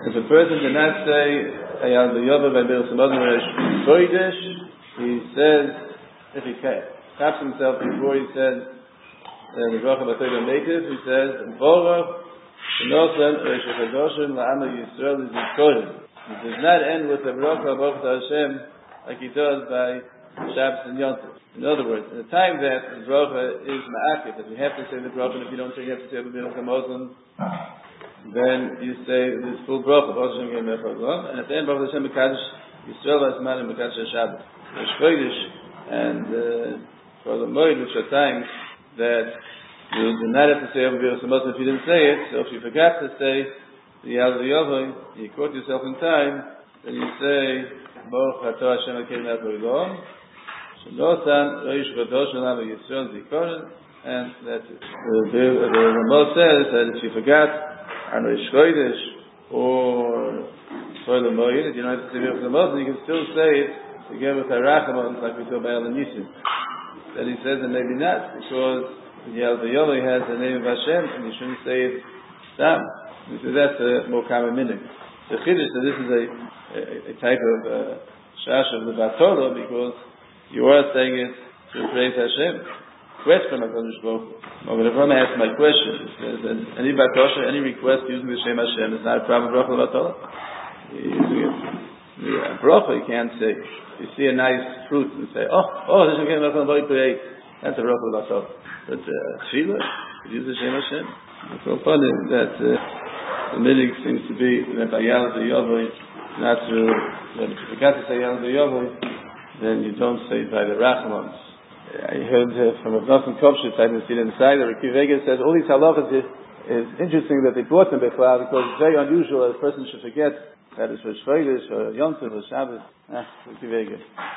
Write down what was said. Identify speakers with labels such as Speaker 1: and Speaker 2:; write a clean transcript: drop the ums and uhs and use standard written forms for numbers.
Speaker 1: If a person did not say Hayal Yovel by Be'er Samazon Reish Chodesh, he says, if he taps himself before he says the bracha b'Torah native, he says Vorach Shenosan Reish Chadoshim La'Ama Yisrael Yizkorim. He does not end with the bracha Baruch Hashem like he does by Shabbos and Yom Tov. In other words, in the time that the bracha is ma'akif, that you have to say the bracha, and if you don't say, you have to say Be'er Samazon, then you say this full bracha, and at the end, Baruch Hashem Mekadosh Yisrael Asman and Mekadosh Shabbos. Rosh Chodesh and for the Moed, which are times that you do not have to say Be'er Samazon if you didn't say it. So if you forgot to say the Yal V'Yovah, you caught yourself in time, then you say Baruch Atah Hashem Elokeinu Melech Haolam, Shenosan Reish Chadoshim La'Ama Yisrael Zikaron, and that's it. The Ramah says that if you forgot on Rosh Chodesh or for the Moed, you don't have to say Be'er Samazon, you can still say it again with Harachamon, like we saw by Al Nisim. Then he says that maybe not, because Yal V'Yovah has the name of Hashem, and you shouldn't say it Stam. He says that's a more common meaning. The Chiddush, so this is a type of Shash of the Torah, because you are saying it to praise Hashem. Request from HaKadosh Baruch Hu. When Avraham asked my question, he says that any Batosha, any request using the Shem Hashem is not a problem with Bracha Batosha. Using it. The Bracha you can't say. You see a nice fruit and say, oh, this is going to be that's a Bracha Batosha. But Tefillah, use the Shem Hashem. It's so funny that the minig seems to be that by Yal V'Yovah, not to, that if you forgot to say Yal V'Yovah, then you don't say it by the Rachmans. I heard from Avnachim Kovshitz, I didn't see it inside, the Reki Vega says all these halachas is interesting that they brought them Bechlal, because it's very unusual that a person should forget that it's Rosh Chodesh or Yom Tov or Shabbos. Reki Vega.